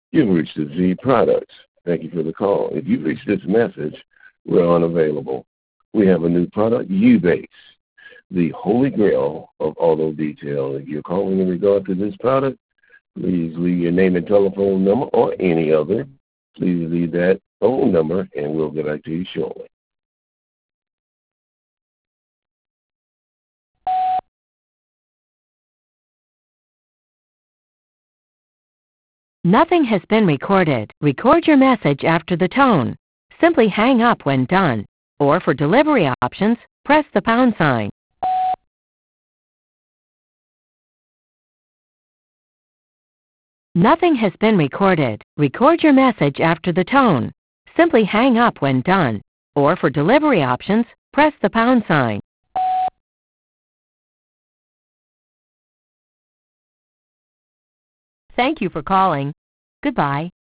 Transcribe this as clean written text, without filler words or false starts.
You've reached the Z Products. Thank you for the call. If you've reached this message, we're unavailable. We have a new product, Ubase, the holy grail of auto detail. If you're calling in regard to this product, please leave your name and telephone number or any other. Please leave that phone number, and we'll get back to you shortly. Nothing has been recorded. Record your message after the tone. Simply hang up when done. Or for delivery options, press the pound sign. Nothing has been recorded. Record your message after the tone. Simply hang up when done. Or for delivery options, press the pound sign. Thank you for calling. Goodbye.